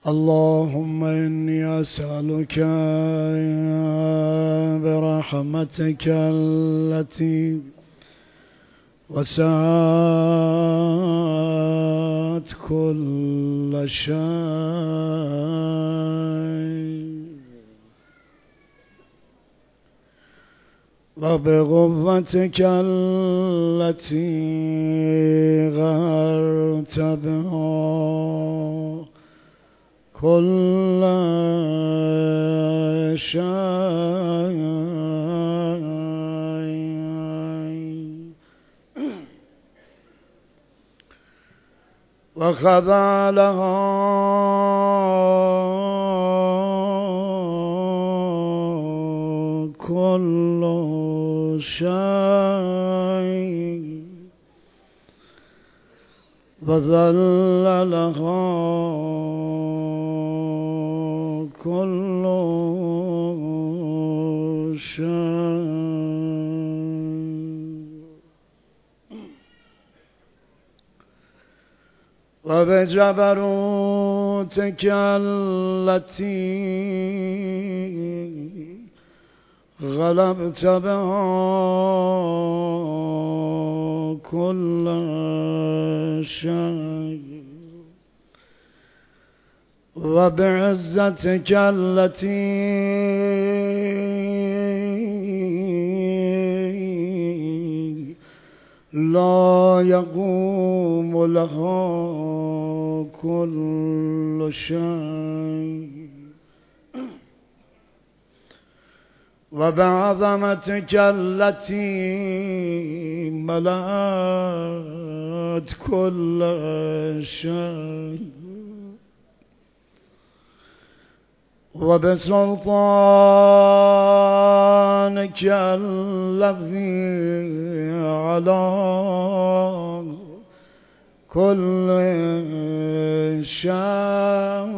اللهم إني أسألك برحمتك التي وسعت كل شيء وبقوتك التي غرت بها كل شيء وخضع لها كل شيء وذل لها كل شيء وبجبروتك التي غلبت بها كل شيء وبعزتك التي لا يقوم لها كل شيء وبعظمتك التي ملأت كل شيء وبسلطانك الذي على كل شيء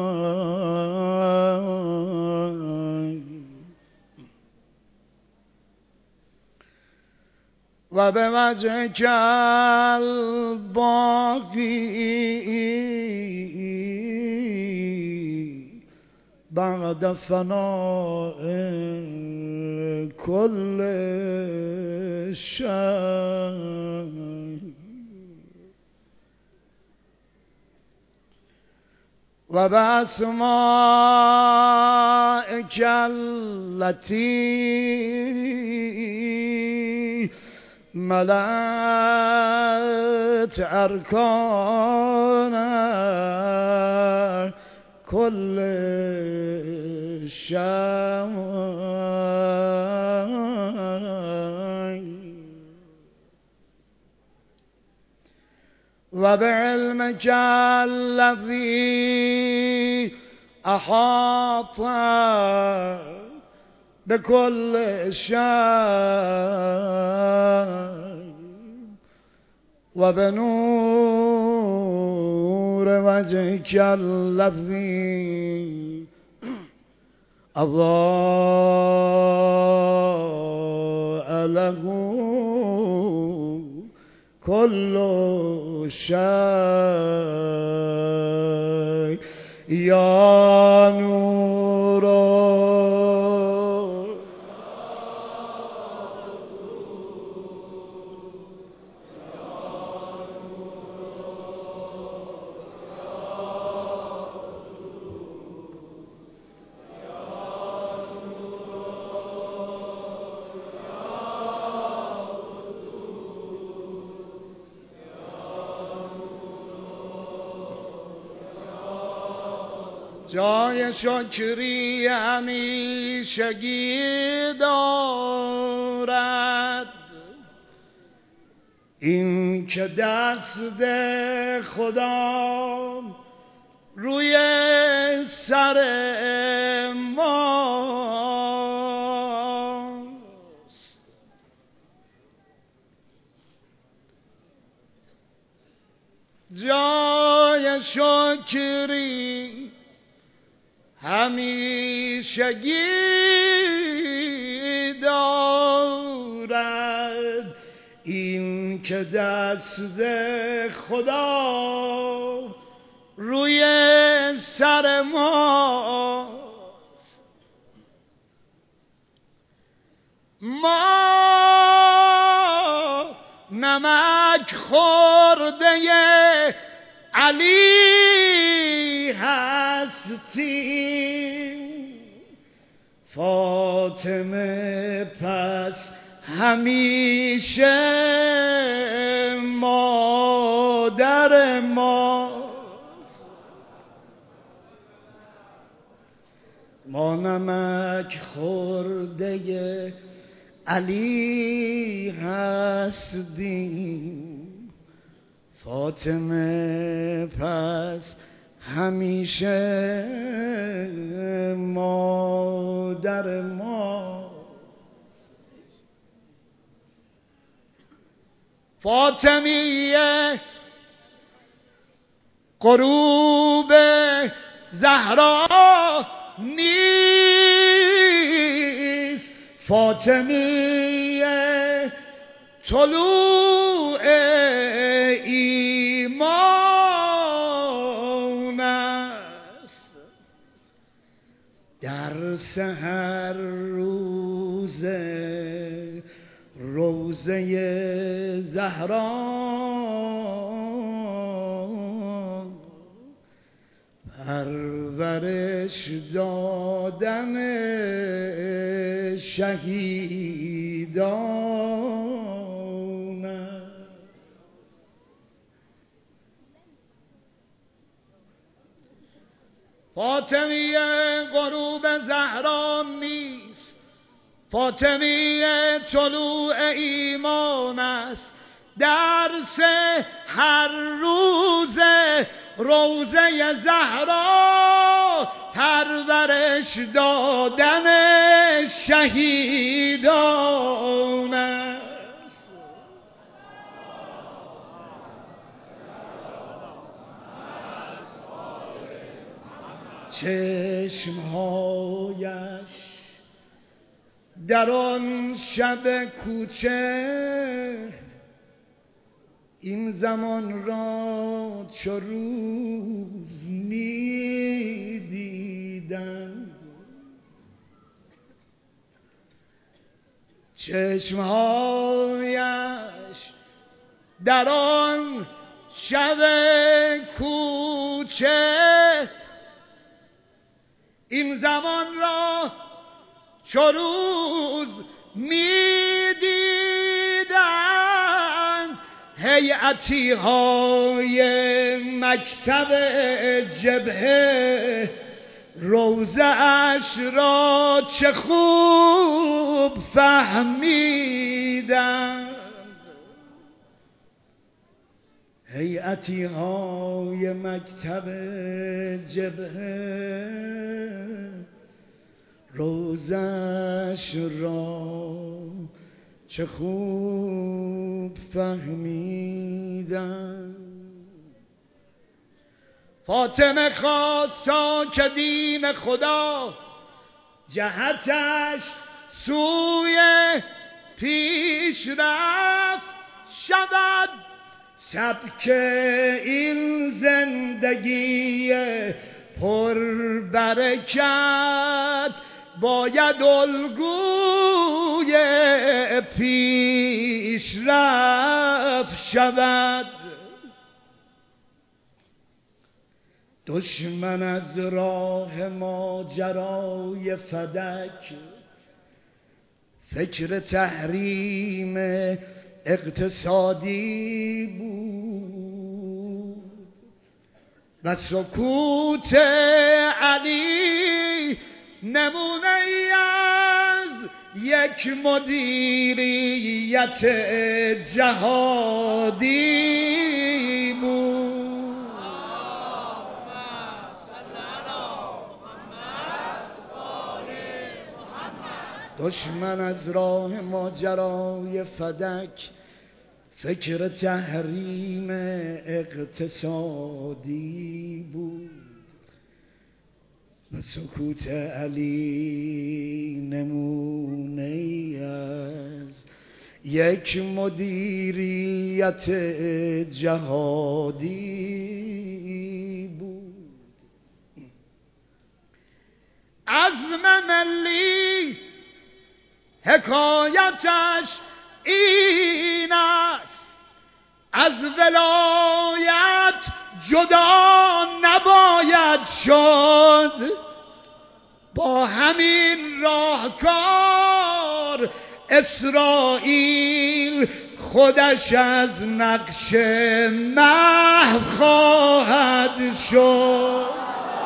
وبوجهك الباقي بعد فناء كل شيء وبأسمائك التي ملأت أركان كل شيء وبعلمك الذي أحاط بكل شيء وبنور وجهك الذي أضاء له كل شيء يا نور جای شکری همیشگی دارد این که دست خدا روی سر ماست. جای شکری همیشگی دارد این که دست خدا روی سر ما نمک خورده علی هستیم. فاطمه پس همیشه مادر ما نمک خورده علی هستیم. فاطمه پس همیشه مادر ما. فاطمیه غروب زهرا نیست، فاطمیه طلوع ایمان است. در سحر روزه زهرا پرورش دادن شهیدان است. فاطمیه غروب زهرا نیست، فاطمیه طلوع ایمان است. درس هر روزه زهرا پرورش دادن شهیدان است. چشمهایش در آن شب کوچه این زمان را چو روز می دیدند. چشمهایش در آن شب کوچه این زمان را چو روز می دیدند. هیئتی های مکتب جبهه روزه اش را چه خوب فهمیدند. هیئتی های مکتب جبهه روزش را چه خوب فهمیدن. فاطمه خواست تا که دین خدا جهتش سوی پیشرفت شود. سبک این زندگی پر برکت باید الگوی پیشرفت شود. دشمن از راه ماجرای فدک فکر تحریم اقتصادی بود و سکوت علی نمونه ای از یک مدیریت جهادی بود. دشمن از راه ماجرای فدک فکر تحریم اقتصادی بود و سکوت علی نمونه ای از یک مدیریت جهادی بود. حکایتش این است از ولایت جدا نباید شد، با همین راهکار اسرائیل خودش از نقش محو خواهد شد.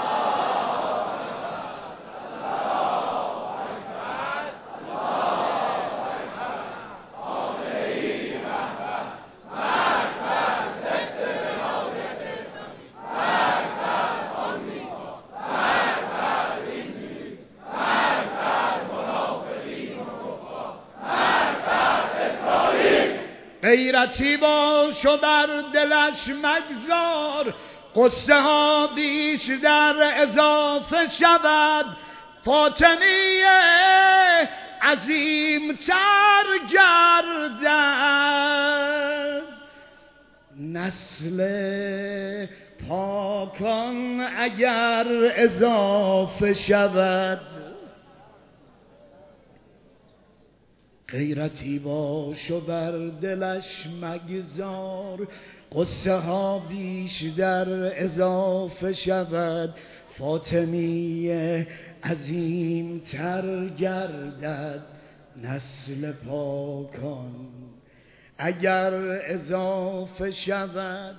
غیرتی باش و بر دلش مگذار، قصه ها بیشتر اضافه شود، فاطمیه عظیم‌تر گردد. نسل پاکان اگر اضافه شود، غیرتی باش و بر دلش مگذار، قصه ها بیشتر اضافه شود، فاطمیه عظیم‌تر گردد. نسل پاکان اگر اضافه شود،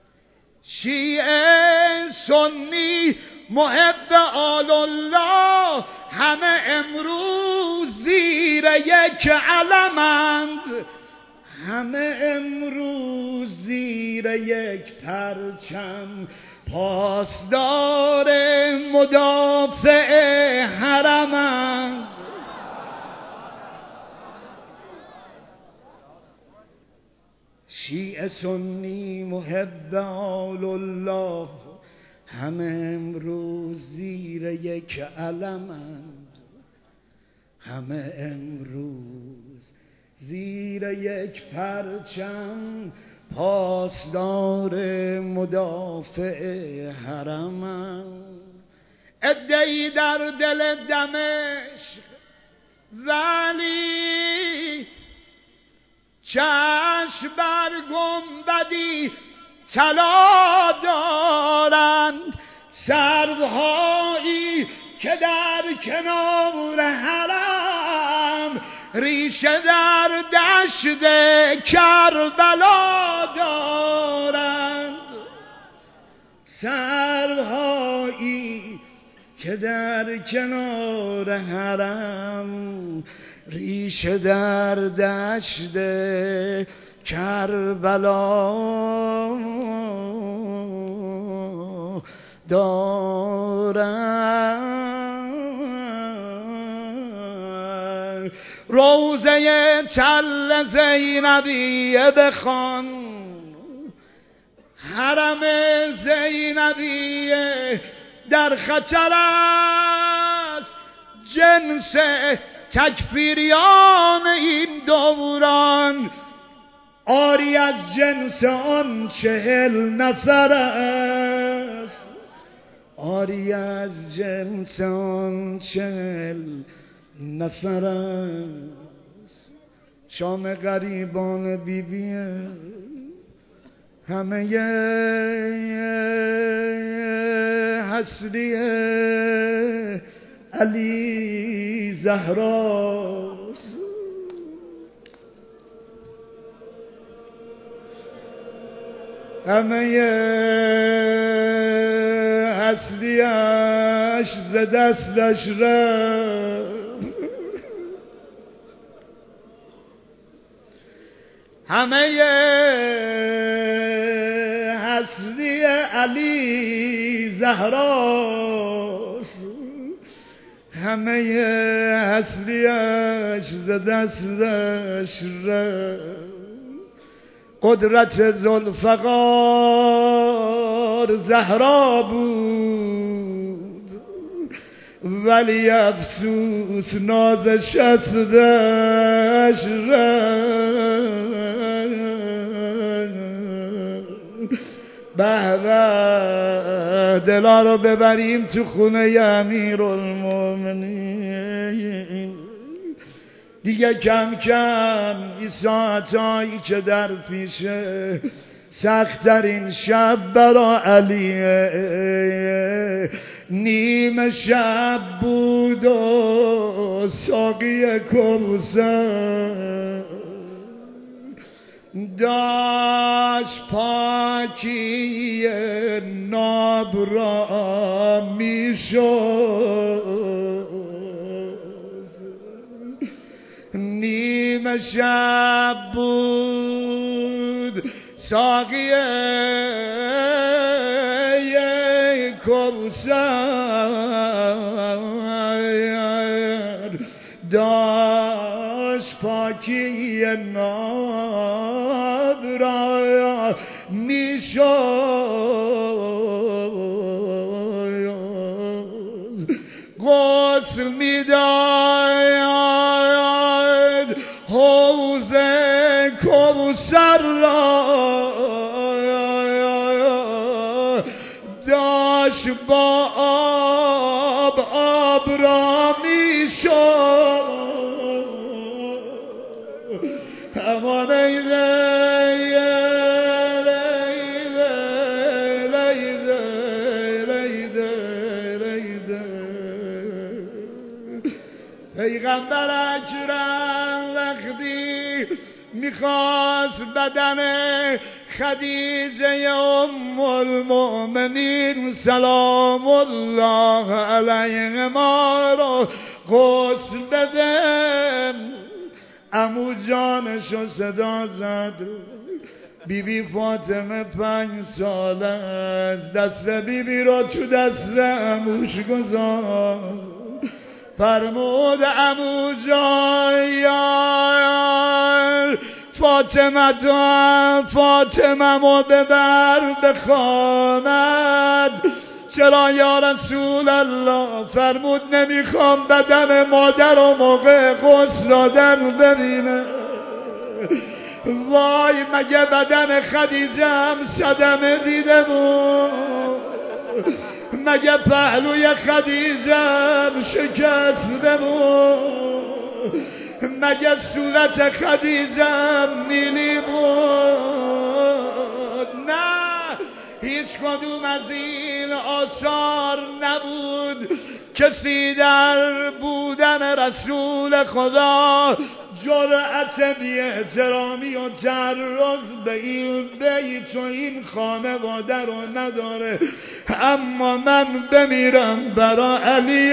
شیعه سنی محب آل الله همه امروز زیر یک علمند، همه امروز زیر یک پرچم، پاسدار مدافع حرمند. شیعه سنی محب آل الله همه امروز زیر یک علمند، همه امروز زیر یک پرچم، پاسدار مدافع حرمند. عده‌ای در دل دمشق ولی چشم بر گنبدی طلا دارند، سروهایی که در کنار حرم ریشه در دشت کربلا دارند، سروهایی که در کنار حرم ریشه در دشت کربلا دارند. روضه تل زینبیه بخوان، حرم زینبیه در خطر است، جنس تکفیریان این دوران آری از جنس آن 40 نفر است، آری از جنس آن 40 نفر است. شام غریبان بیبیه همه حسریه علی زهراست، همه حسریش ز دستش رفت، همه حسری علی زهراست، همه حسریش ز دستش رفت. قدرت ذوالفقار زهرا بود، ولی افسوس نازش از دست رفت. به دلا رو ببریم تو خونه امیرالمومنین، دیگه کم کم این ساعتایی که در پیشه سخت‌ترین شب برا علیه، نیمه شب بود و ساقی کوثر داشت پاکی ناب را میشد، نیمه شب بود ساقی کوثر داشت پاکی ناب را میشد، غسل میداد حوض کوثر را، داشت با آب را میشد، امان پیغمبر اکرم وقتی میخواست بدن خدیجه ام المؤمنین سلام الله علیهما رو غسل بده، عمو جانشو صدا زد، بیبی فاطمه 5 ساله است، دست بیبی رو تو دست عموش گذاشت، فرمود عمو جان فاطمه مو ببر به خانت. چرا یا رسول الله؟ فرمود نمیخوام بدن مادر و موقع غسل دادن ببینه. وای مگه بدن خدیجه هم صدمه دیده بود؟ مگه پهلوی خدیجه هم شکسته بود؟ مگه صورت خدیجه هم نیلی بود؟ نه، هیچ کدوم از این آثار نبود. کسی در بودن رسول خدا جرأت بی احترامی و تعرض به این بیت و این خانواده رو نداره. اما من بمیرم برا علی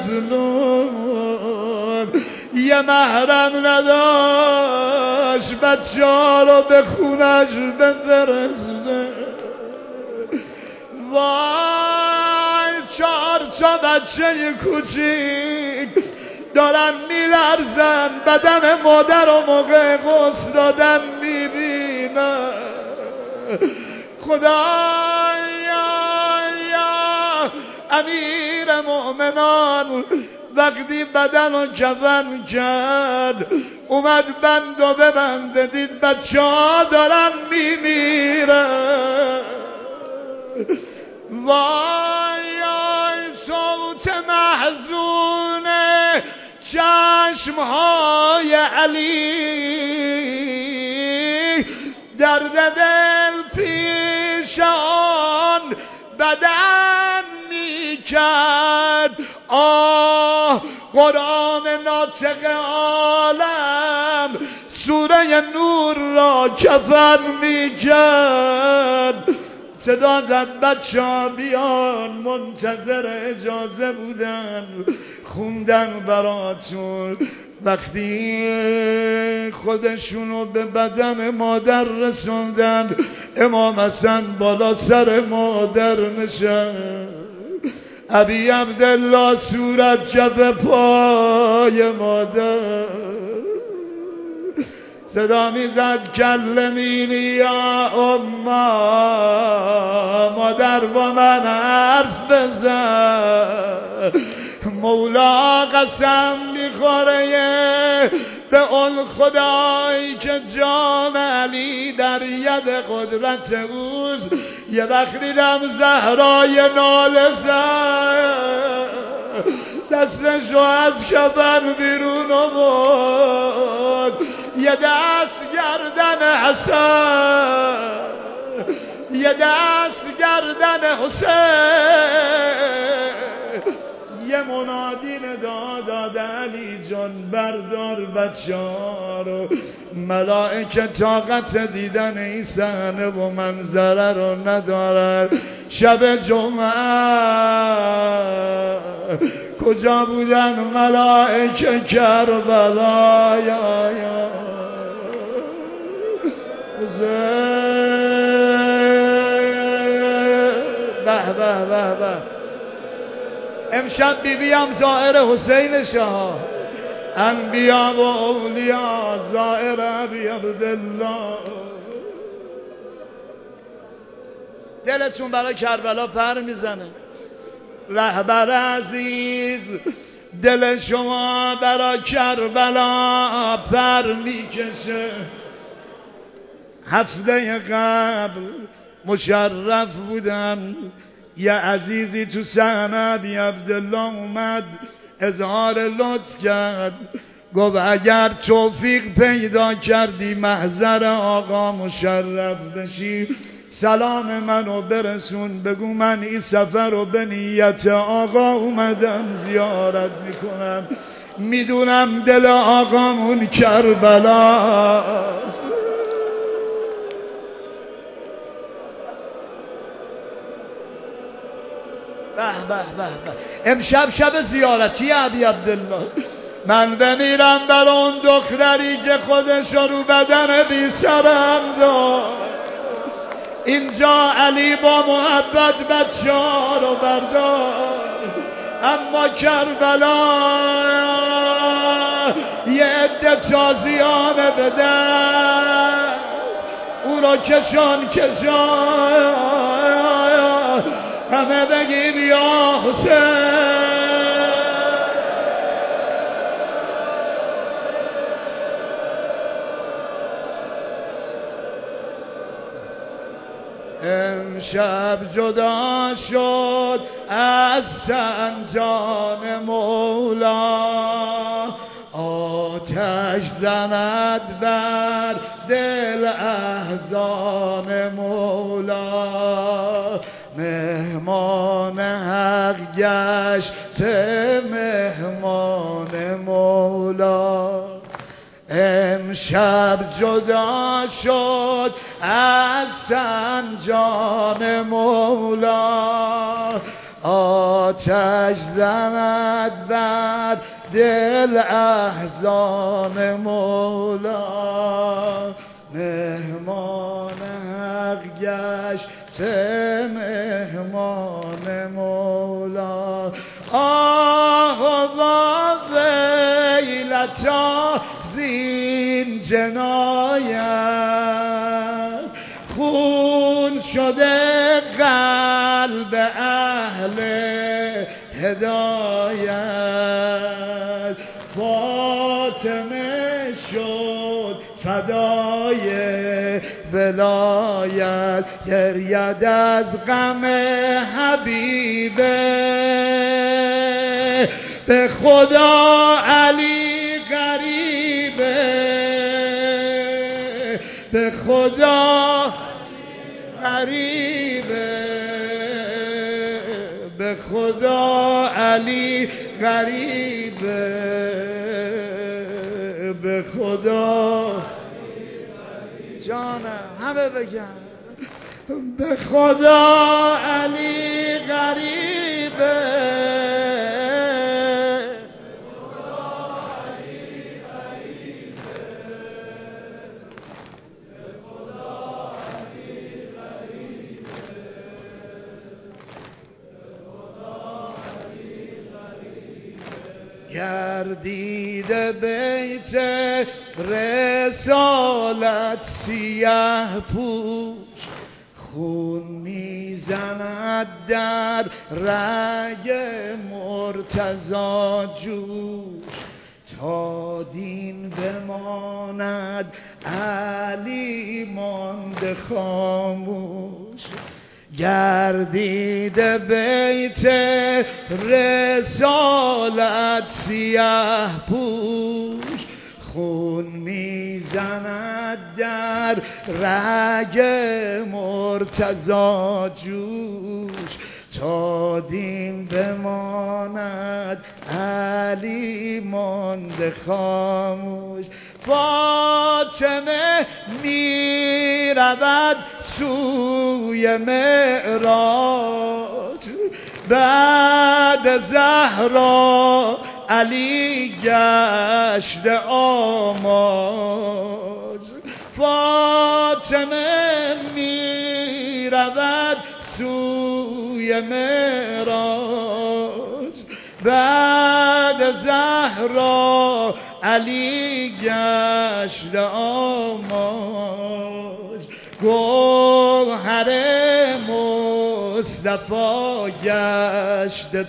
مظلوم، یه محرم نداشت بچه ها رو به خونش بفرسته. وای 4 تا بچه کوچیک دارن میلرزن، بدن مادر و موقع غسل دادن میبینن. خدایا امیر مؤمنان وقتی بدن و کفن کرد اومد بند و ببنده، دید بچه ها دارن میمیرن. وای صوت محزونه چشمهای علی درد دل پیش آن بدن میکرد. آه قرآن ناطق عالم سوره نور را کفن میکرد. صدا زد بچه ها بیان، منتظر اجازه بودن، خوندن براتون. وقتی خودشونو به بدن مادر رسوندن، امام حسن بالا سر مادر نشست، ابی عبدالله صورت کف پای مادر، صدا میزد کلمینی یا اما، مادر با من حرف بزن. مولا قسم میخوره به اون خدایی که جان علی در ید قدرت اوست. یه وقت دیدم زهرای ناله زد، دستشو از کفن بیرون آورد، یه دست گردن حسن، یه دست گردن حسین، یه منادی ندا داد علی جان بردار بچه‌ها رو. ملائکه طاقت دیدن این صحنه و منظره رو ندارن. شب جمعه کجا بودن ملائکه؟ کربلا. یا به به به به. امشب بیبیم زائر حسین شاه، انبیا و اولیا زائر ابی عبدالله. دلتون برای کربلا پر میزنه. رهبر عزیز دل شما برای کربلا پر میکشه. هفته قبل مشرف بودم، یه عزیزی تو صحنه ابی عبدالله اومد اظهار لطف کرد، گفت اگر توفیق پیدا کردی محضر آقا مشرف بشی سلام منو برسون، بگو من این سفر رو به نیت آقا اومدم زیارت میکنم، میدونم دل آقامون کربلاست. به به به به. امشب شب زیارتی ابی عبدالله. من بمیرم بر اون دختری که خودش رو بدن بی سرم داد. اینجا علی با محبت بچه ها رو بردار، اما کربلا یه عده تازیانه بدن او را کشان همه بگیم یا حسین. امشب جدا شد از سنجان مولا، آتش زند بر دل احزان مولا، مهمان حق گشت مهمان مولا. امشب جدا شد از سنجان مولا، آتش زند بر دل احزان مولا، مهمان حق گشت مهمان مولا. آه و ویلتا زین جنایت، خون شده قلب اهل هدایت، فاطمه شد فدای ولایت، گرید از غم حبیبه، به خدا علی غریبه، به خدا غریبه، به خدا علی غریبه، به خدا جانم همه بگن به خدا علی غریبه. گردیده بیت رسالت سیه پوش، خون میزند در رگ مرتضی جوش، تا دین بماند علی مانده خاموش، گردیده بیت رسالت سیه پوش خون میزند در رگ مرتضی جوش تا دین بماند علی مانده خاموش فاطمه میرود سوی معراج بعد زهرا علی گشت آماج فاطمه میرود سوی معراج بعد زهرا علی گشت آماج گوهر مصطفی گشت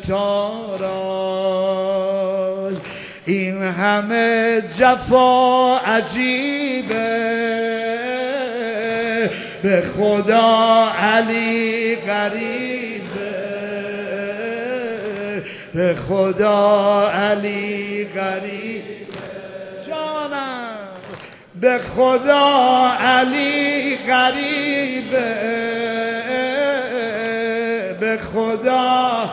تاراج این همه جفا عجیبه به خدا علی غریبه به خدا علی غریبه جانم به خدا علی غریبه به خدا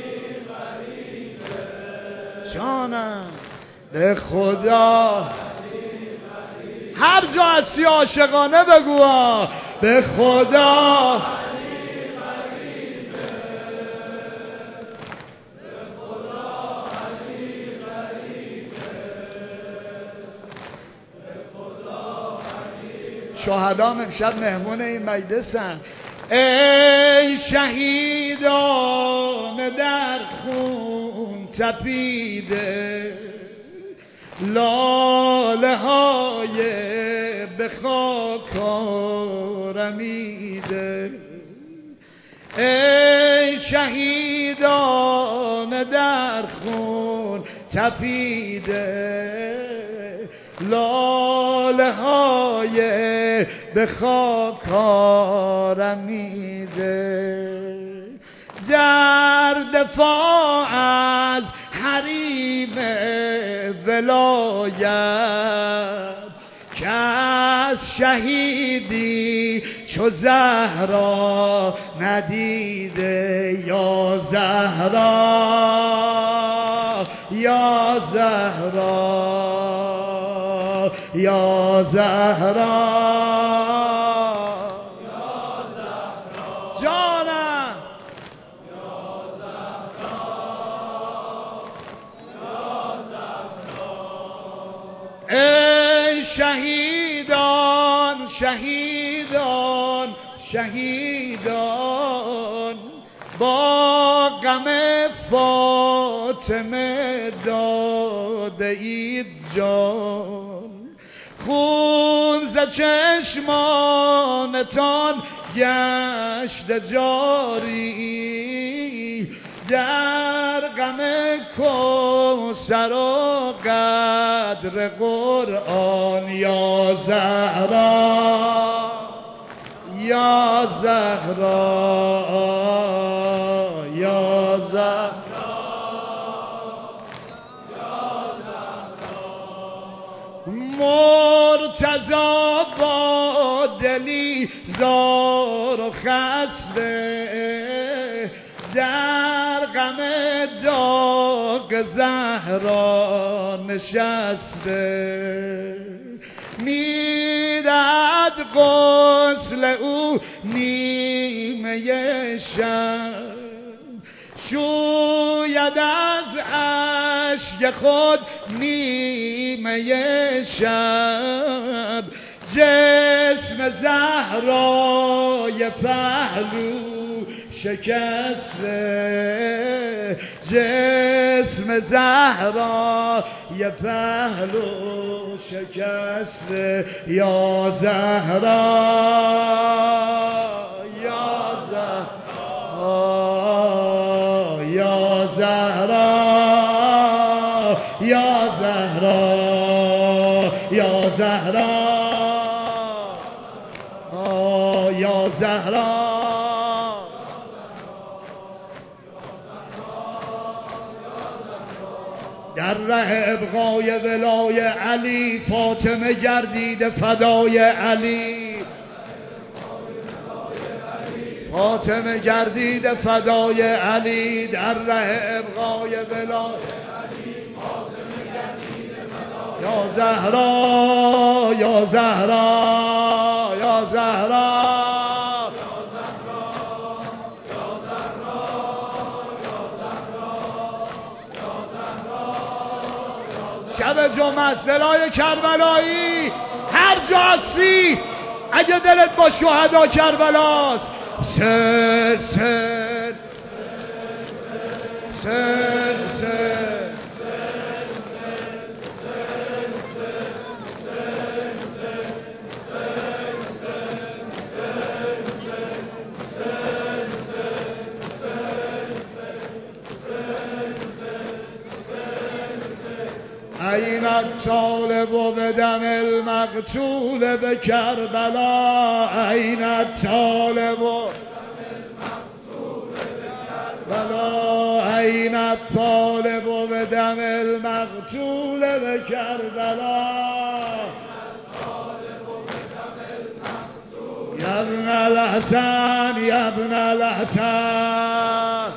جانم به خدا هر جا هستی عاشقانه بگو به خدا شهدام امشب مهمون این مجلسن ای شهیدان در خون تپیده لاله های به خاک آرمیده ای شهیدان در خون تپیده لاله های به خاک آرمیده در دفاع از حریم ولایت که از شهیدی چو زهرا ندیده یا زهرا یا زهرا یا زهرا جانم ای شهیدان شهیدان شهیدان با غم فاطمه داده اید جان خون ز چشمانتان گشت جاری در غم کوثر و قدر قرآن یا زهرا یا زهرا یا زهرا مرتضی با دلی زار و خسته در غم داغ زهرا نشسته میدهد غسل او نیمه شب شوید از اشک خود نیمه شب جسم زهرای پهلو شکسته جسم زهرای پهلو شکسته یا زهرا یا زهرا یا زهرا یا زهرا یا زهرا یا زهرا در ره ابقای ولای علی فاطمه گردیده فدای علی، فاطمه گردیده فدای علی، در ره ابقای ولای یا زهرا یا زهرا یا زهرا شب جمعه است دلای کربلایی، هر جا هستی اگه دلت با شهدا کربلاست، سر سر سر سر أين الطالب بدم المقتول بكربلاء أين الطالب بكربلاء أين الطالب بدم المقتول بكربلاء يا ابن الحسن يا ابن الحسن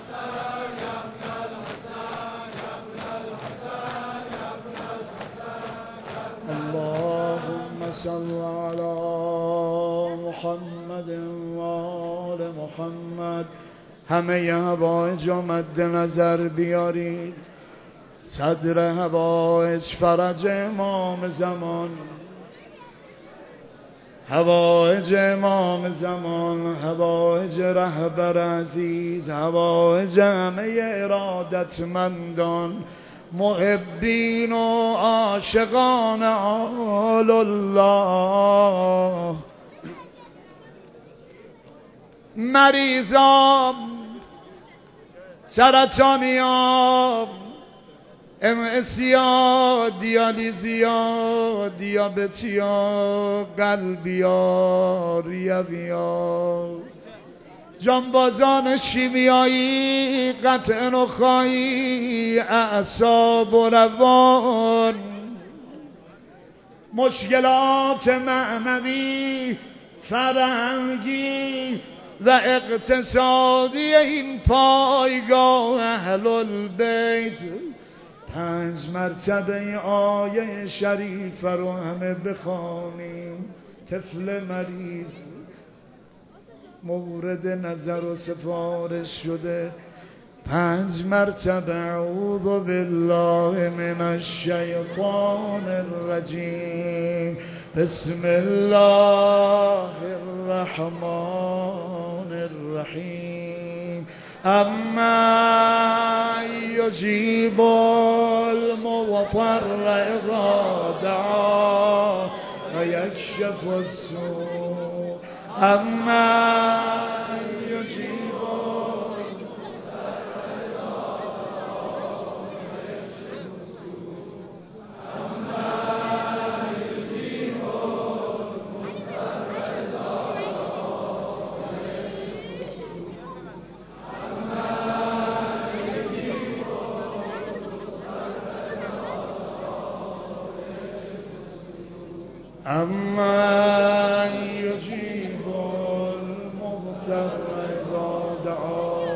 اللهم صل على محمد وآل محمد. همه حوائج را مد نظر بیارید، صدر حوائج فرج امام زمان، حوائج امام زمان، حوائج رهبر عزیز، حوائج همه ارادتمندان، محبین و عاشقان آل الله، مریضان، سرطانیان، امسیا، دیالیزیا، دیابتیا، قلبیا، ریویا، جانبازان شیمیایی، قطع نخایی، اعصاب و روان، مشکلات معنوی، فرهنگی و اقتصادی این پایگاه اهل البیت 5 مرتبه آیه شریف رو همه بخوانیم. طفل مریض مورد نظر و سفارش شده 5 مرتبه اعوذ بالله من الشیطان الرجیم، بسم الله الرحمن الرحیم، اما یجیب المضطر اذا دعا و یکشف السوء، اما یجیب اما یجیب المضطر اذا دعا،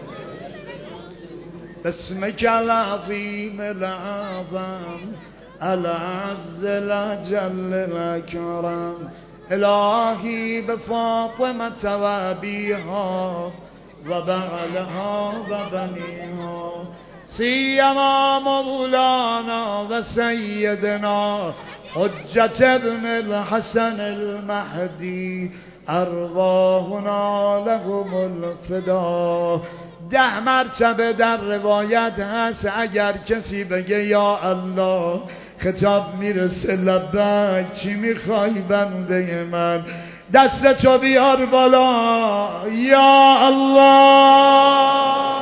باسمك العظیم الأعظم الأعز الأجل الأكرم، الهی بفاطمة وأبيها وبعلها وبنيها، سيما مولانا وسيدنا حجة ابن الحسن المهدي، ارواحنا لهم الفدا. 10 مرتبه در روایت هست اگر کسی بگه یا الله خطاب میرسه لبک، چی میخوای بنده من؟ دستتو بیار بالا یا الله.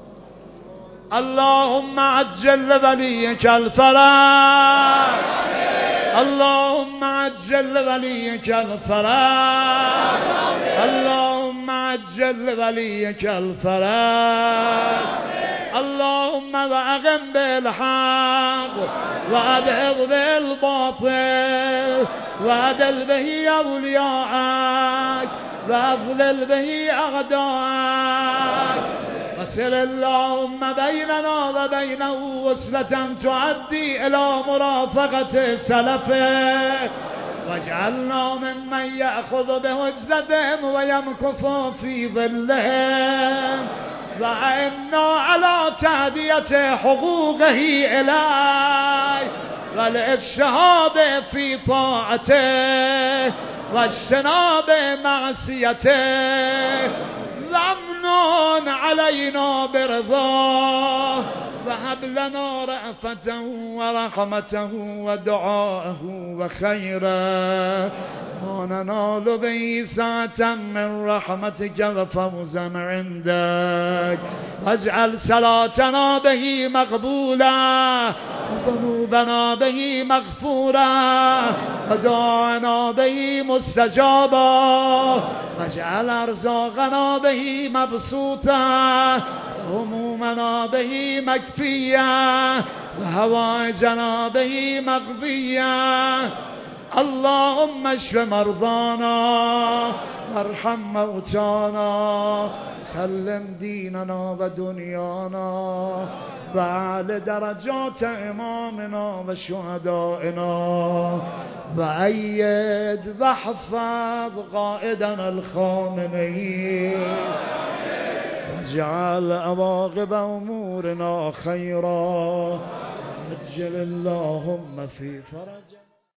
اللهم عجل وليك الفرج. اللهم عجل وليك الفرج اللهم عجل وليك الفرج اللهم وأقم بالحق وأبعد بالباطل وأدل به أولياءك وأضلل به أعداءك وصل اللهم بيننا وبينه وصلة تؤدي إلى مرافقة سلفه واجعلنا ممن يأخذ بهجزتهم ويمكث في ظلهم وإنا على تهدية حقوقه إليه والإرشاد في طاعته واجتناب معصيته وامنن علينا برضاه وهب لنا رأفته ورحمته ودعاءه وخيرا ما ننال به ساعة من رحمتك وفوزا عندك واجعل صلاتنا به مقبولا وذنوبنا به مغفورا ودعانا به مستجابا واجعل أرزاقنا به مبسوطا همومنا به مكفيا وهوائجنا به مقضيا اللهم اشف مرضانا وارحم موتانا سلم ديننا ودنيانا وأعل درجات إمامنا وشهدائنا وأيد واحفظ قائدنا الخامنئي واجعل عواقب أمورنا خيرا عجل اللهم في فرج